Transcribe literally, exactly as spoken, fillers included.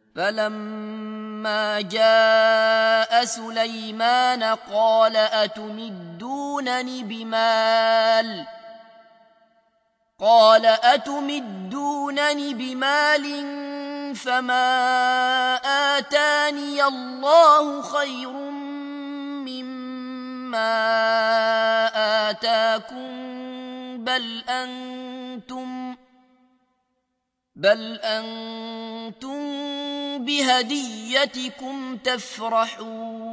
فلما جاء سليمان قال أتمدونني بمال قال أتمدونني بمال فما آتاني الله خير مما آتاكم بل أنتم بل أنتم بهديتكم تفرحون